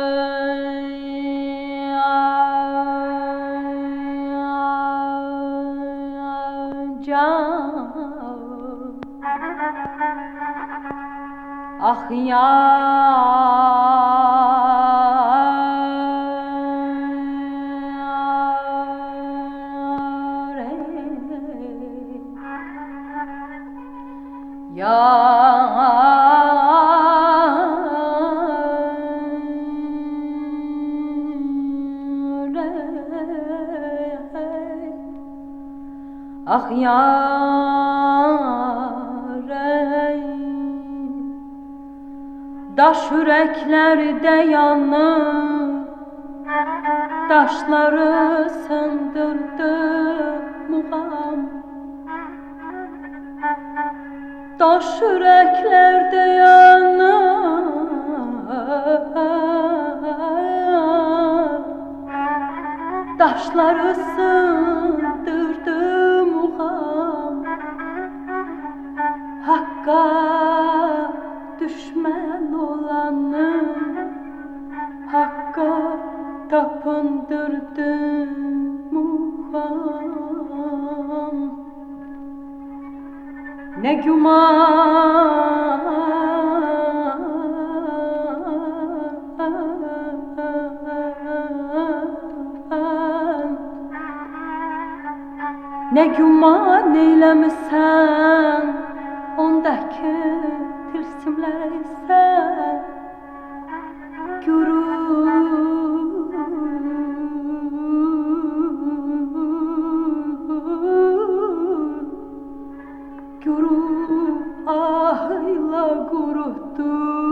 Ah yar, ah yar, daş yüreklerde yanır, daşları söndürdü muğam. Daş yüreklerde yanır, daşları söndürdü muğam. Hakka düşman olanı Hakka tapındırdı muğam. Ne güman ne güman eylemişsen ondaki tilsimler ise ahıyla kuruttu,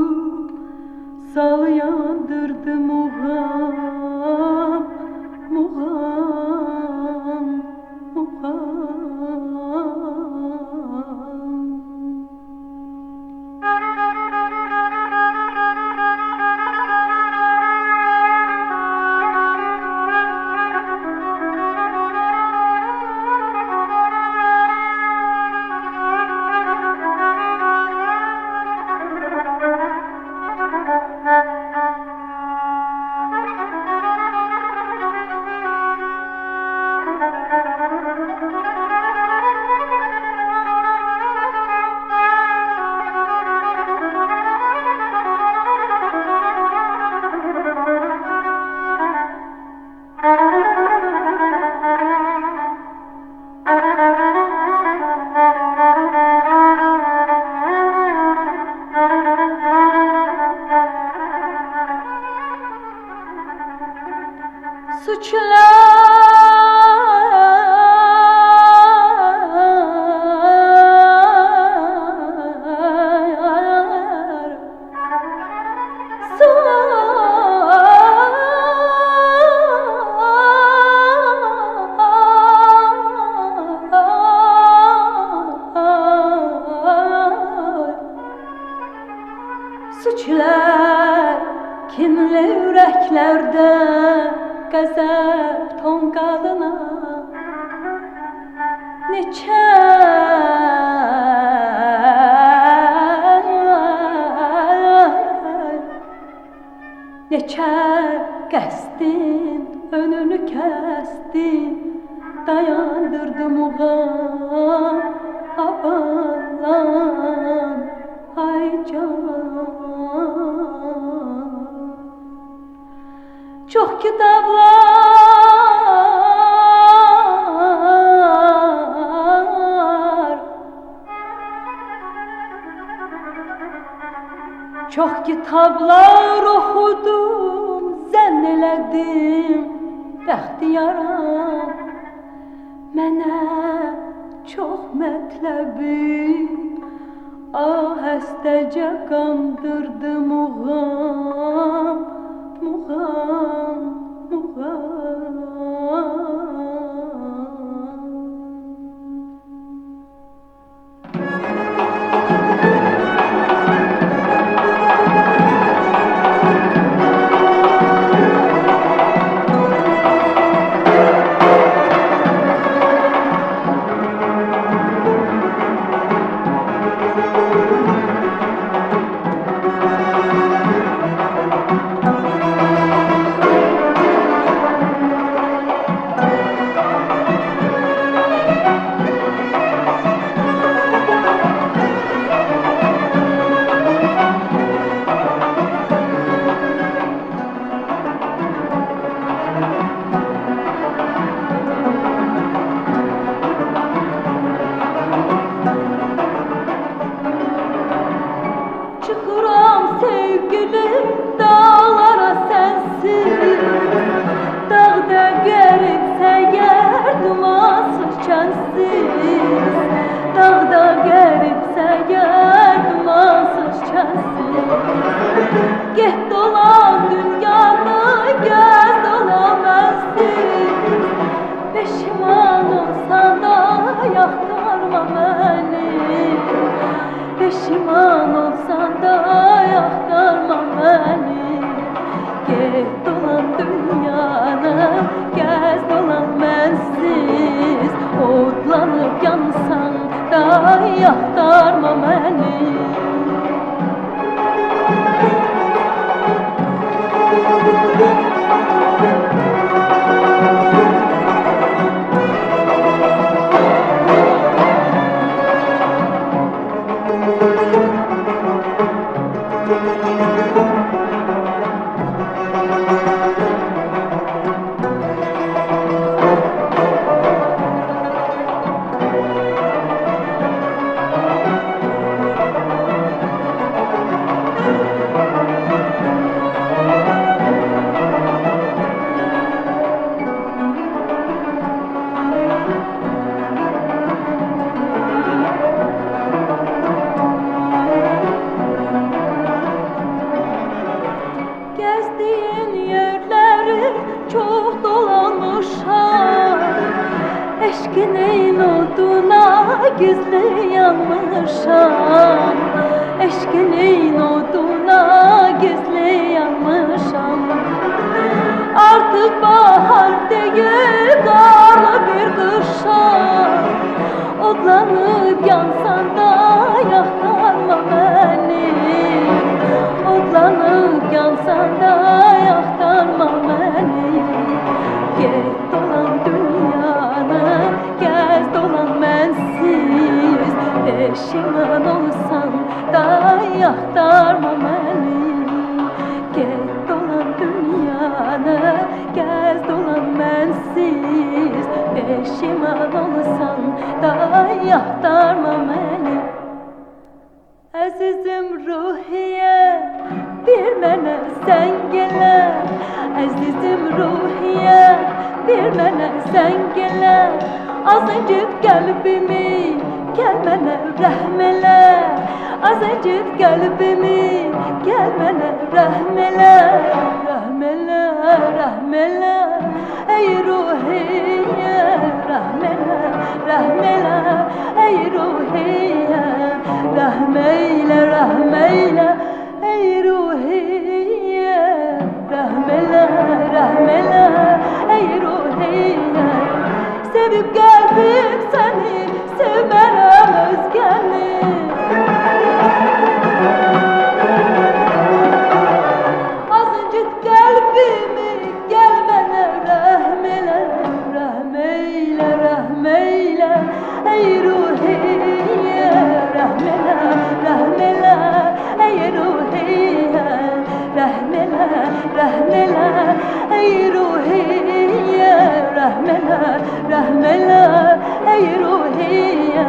sal yandırdı muğam, muğam, muğam. Suçlar kimli yüreklerde qəzəb tonqalına neçə neçə qəsdin önünü kəsdin dayandırdı muğam abalan ay can. Çok kitaplar, çok kitaplar okudum, zanneledim bəxtiyaram. Mənə çox mətləbi ahəstəcə qandırdı muğam, muğam, muğam. Gez dolan dünyanı, gez dolan mənsiz. Odlanıb yansan da yaxtarma məni. Çok dolanmışam, eşkinin oduna gizli yanmışam. Eşkinin oduna gizli yanmışam. Artık bahar değil, karlı bir kışa. Odlanıp yansan da yaxtarma beni. Odlanıp yansan da yaxtarma beni. Gez dolan dünyanı, gez dolan mənsiz. Peşiman olsan da yaxtarma məni. Gez dolan dünyanı, gez dolan mənsiz. Peşiman olsan da yaxtarma məni. Əzizim Ruhiyə, bir mənə sən gələ. Əzizim Ruhiyə, bir mənə sən gələ. Azıcıq qəlbimi, gəl mənə rəhm elə. Azıcıq qəlbimi, gəl mənə rəhm elə. Rəhm elə, rəhm elə, ey Ruhiyə. Rəhm elə, rəhm elə, ey Ruhiyə. Rəhm eylə, rəhm eylə, ey Ruhiyə. Rəhm elə, rəhm elə, ey Ruhiyə. Sevib qəlbim səni, sevmərəm özgəni. Azıcıq qəlbimi, gəl mənə rəhm elə. Rəhm eylə, rəhm eylə, ey Ruhiyə. Rəhm elə, rəhm elə, ey Ruhiyə. Rəhm elə, rəhm elə, ey Ruhiyə. Rəhm elə, rəhm elə, ey Ruhiyə.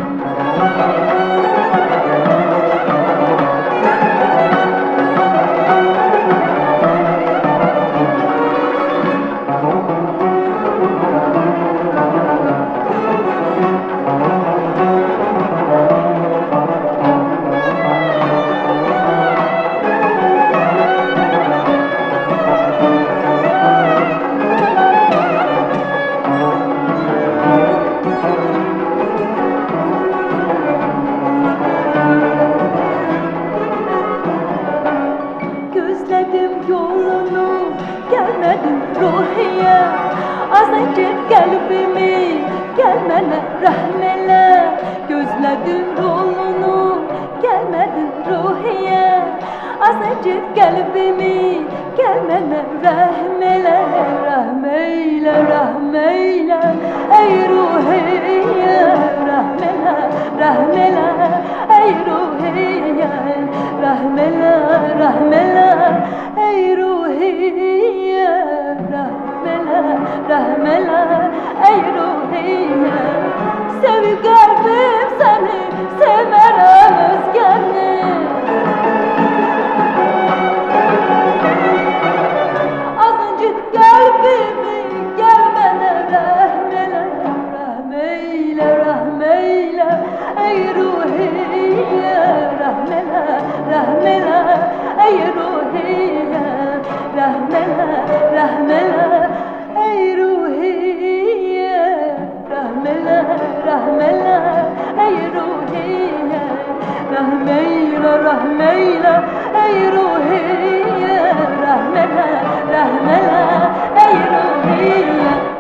Gözlədim yolunu, gəlmədim Ruhiyə. Azıcıq qəlbimi, gəl mənə rəhm elə. Gözlədim yolunu, gəlmədim Ruhiyə. Azıcıq qəlbimi, gəl mənə rəhm elə. Rəhm eylə, rəhm eylə, ey Ruhiyə. Rəhm elə, rəhm elə, ey Ruhiyə. Rəhm elə, rəhm elə, ey Ruhiyə. Rəhm elə, rəhm elə, ey Ruhiyə. Sevib qəlbim səni, sevmərəm özgəni. Azıcıq qəlbimi, gəl mənə rəhm elə. Rəhm eylə, rəhm eylə, ey Ruhiyə. Rəhm elə, rəhm elə, ey Ruhiyə. Rəhm elə, rəhm elə, ey Ruhiyə. Rəhm elə, rəhm elə, ey Ruhiyə. Rəhm eylə, rəhm eylə, ey Ruhiyə. Rəhm rahmele, rahmele ey ruhiye.